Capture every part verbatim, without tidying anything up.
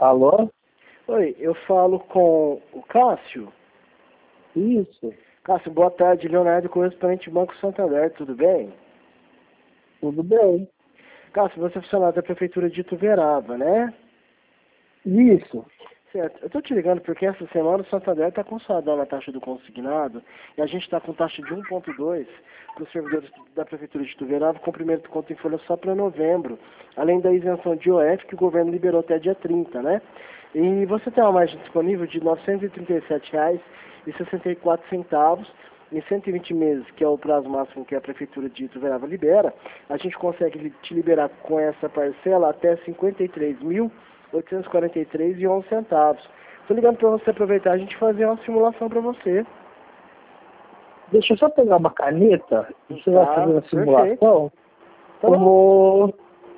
Alô? Oi, eu falo com o Cássio. Isso, Cássio, boa tarde, Leonardo, correspondente do Banco Santander, tudo bem? tudo bem. Cássio, você é funcionário da Prefeitura de Ituverava, né? Isso. Certo. Eu estou te ligando porque essa semana o Santander está consolidando a taxa do consignado e a gente está com taxa de um vírgula dois para os servidores da Prefeitura de Ituverava, com primeiro conta em folha só para novembro, além da isenção de I O F que o governo liberou até dia trinta, né? E você tem uma margem disponível de novecentos e trinta e sete reais e sessenta e quatro centavos em cento e vinte meses, que é o prazo máximo que a Prefeitura de Ituverava libera. A gente consegue te liberar com essa parcela até cinquenta e três mil oitocentos e quarenta e três reais e onze centavos. Estou ligando para você aproveitar a gente fazer uma simulação para você. Deixa eu só pegar uma caneta. Você vai Tá, fazer uma perfeito. simulação? Tá Eu bom. vou...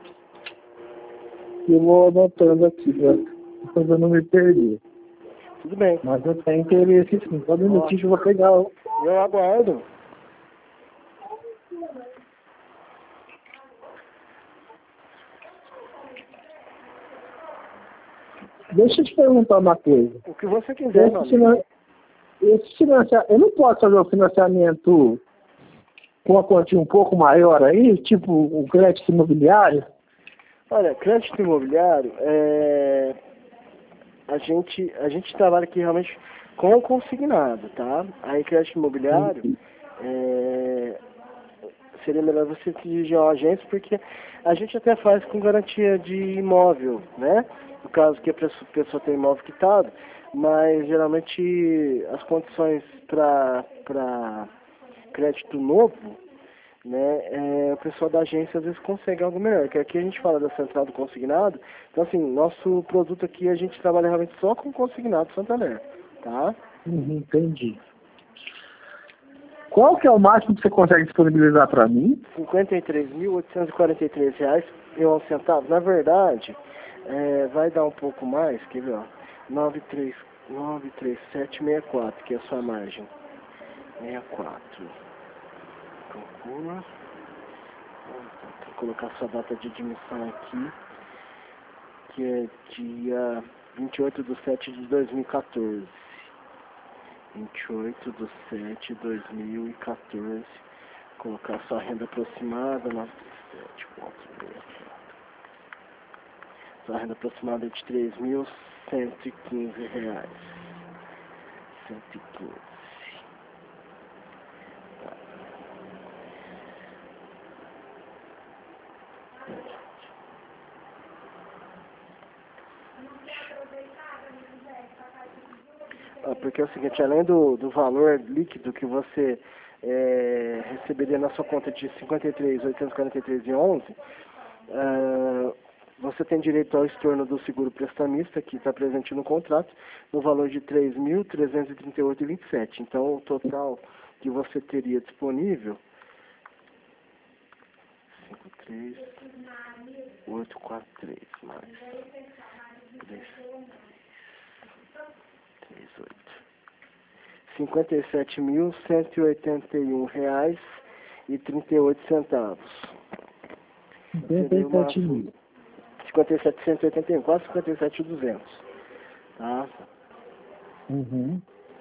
Eu vou anotando aqui, para eu não me perder. Tudo bem. Mas eu tenho interesse sim. Só um minutinho que eu vou pegar o... Eu aguardo. Deixa eu te perguntar uma coisa. O que você quiser, meu Esse, amigo. finan... Esse financiamento... Eu não posso fazer um financiamento com uma quantia um pouco maior aí? Tipo, um crédito imobiliário? Olha, crédito imobiliário, é... a, gente, a gente trabalha aqui realmente com o consignado, tá? Aí crédito imobiliário, é... seria melhor você se dirigir a uma agência, porque a gente até faz com garantia de imóvel, né? No caso que a pessoa tem imóvel quitado, mas geralmente as condições para crédito novo, né, é, o pessoal da agência às vezes consegue algo melhor, que aqui a gente fala da central do consignado, então assim, nosso produto aqui a gente trabalha realmente só com consignado Santander, tá? Uhum, entendi. Qual que é o máximo que você consegue disponibilizar para mim? cinquenta e três mil oitocentos e quarenta e três reais e onze centavos. Na verdade, é, vai dar um pouco mais, quer ver, ó, nove três sete seis quatro, que é a sua margem. sessenta e quatro. Calcula. Vou colocar sua data de admissão aqui, que é dia vinte e oito de setembro de dois mil e quatorze. vinte e oito de setembro de dois mil e quatorze. Colocar sua renda aproximada, novecentos e sete ponto seis. Sua renda aproximada é de três mil cento e quinze reais. cento e quinze. Ah, porque é o seguinte, além do, do valor líquido que você é, receberia na sua conta de cinquenta e três mil oitocentos e quarenta e três reais e onze centavos, uh, você tem direito ao estorno do seguro prestamista, que está presente no contrato, no valor de três mil trezentos e trinta e oito reais e vinte e sete centavos. Então, o total que você teria disponível, cinco três oito quatro três mais três três oito. cinquenta e sete mil cento e oitenta e um reais e trinta e oito centavos. cinquenta e sete mil. cinquenta e sete mil cento e oitenta e um, quase cinquenta e sete mil e duzentos. Tá? Uhum.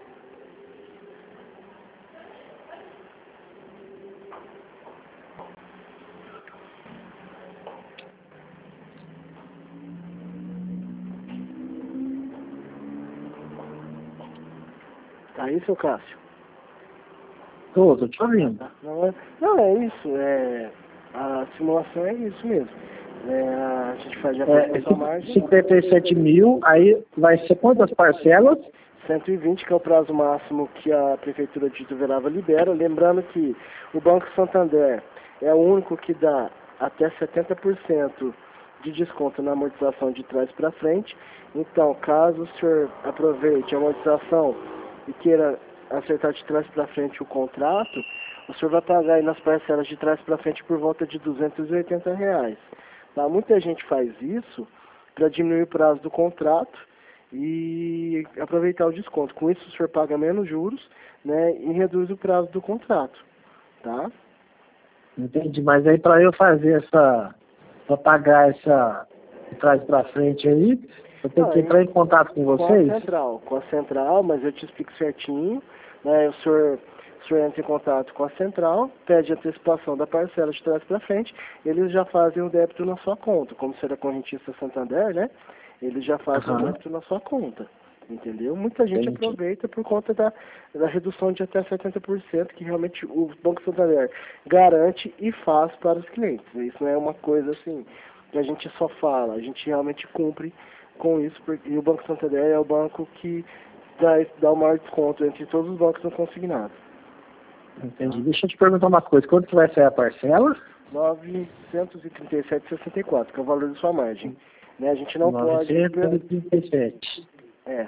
Tá aí, seu Cássio? Tô, tô te ouvindo. Não é, não, é isso. É, a simulação é isso mesmo. É, a gente faz de acordo com a sua margem. cinquenta e sete mil, aí vai ser quantas parcelas? cento e vinte, que é o prazo máximo que a Prefeitura de Ituverava libera. Lembrando que o Banco Santander é o único que dá até setenta por cento de desconto na amortização de trás para frente. Então, caso o senhor aproveite a amortização e queira acertar de trás para frente o contrato, o senhor vai pagar aí nas parcelas de trás para frente por volta de duzentos e oitenta reais. Tá? Muita gente faz isso para diminuir o prazo do contrato e aproveitar o desconto. Com isso o senhor paga menos juros, né, e reduz o prazo do contrato. Tá? Entendi, mas aí para eu fazer essa, para pagar essa de trás para frente aí, Eu tenho Ah, que entrar em contato com Com a vocês? central, com a central, mas eu te explico certinho, né? O senhor, o senhor entra em contato com a central, pede antecipação da parcela de trás para frente, eles já fazem o débito na sua conta, como se era correntista Santander, né? Eles já fazem o Aham. débito na sua conta, entendeu? Muita gente Entendi. aproveita por conta da, da redução de até setenta por cento que realmente o Banco Santander garante e faz para os clientes. Isso não é uma coisa assim que a gente só fala, a gente realmente cumpre com isso, porque e o Banco Santander é o banco que dá, dá o maior desconto entre todos os bancos não consignados. Entendi. Deixa eu te perguntar uma coisa. Quanto que vai sair a parcela? novecentos e trinta e sete vírgula sessenta e quatro, que é o valor da sua margem. Né? A gente não pode... novecentos e trinta e sete. É.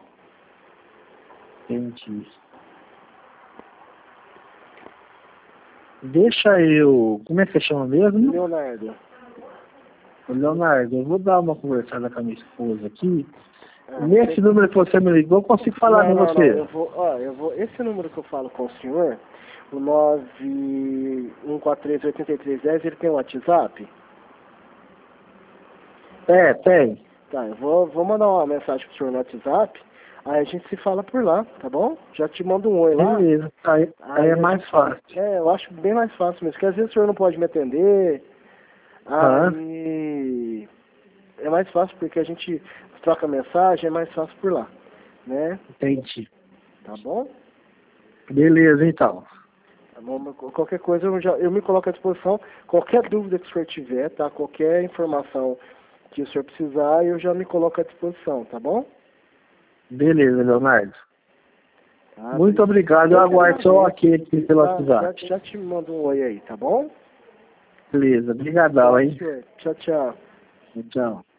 Entendi. Deixa eu... Como é que você chama mesmo? Leonardo. Leonardo, eu vou dar uma conversada com a minha esposa aqui. Ah, Nesse você- número que você me ligou, eu consigo falar não, com não, você. não, eu vou, ó, eu vou, esse número que eu falo com o senhor, o nove um quatro três oito três um zero, ele tem o WhatsApp? É, tem. Tá, eu vou, vou mandar uma mensagem pro senhor no WhatsApp, aí a gente se fala por lá, tá bom? Já te mando um oi lá. Beleza. Aí, aí é a mais gente- fácil. É, eu acho bem mais fácil mesmo, porque às vezes o senhor não pode me atender, Aham. aí é mais fácil porque a gente troca mensagem, é mais fácil por lá, né? Entendi. Tá bom? Beleza, então. Tá bom? Mas qualquer coisa eu, já, eu me coloco à disposição, qualquer dúvida que o senhor tiver, tá? Qualquer informação que o senhor precisar, eu já me coloco à disposição, tá bom? Beleza, Leonardo. Tá? Muito obrigado. Eu aguardo só aqui, aqui pelo Tá, WhatsApp. já, já te mando um oi aí, tá bom? Beleza. Obrigadão, Tá, hein? senhor. Tchau, tchau. Tchau.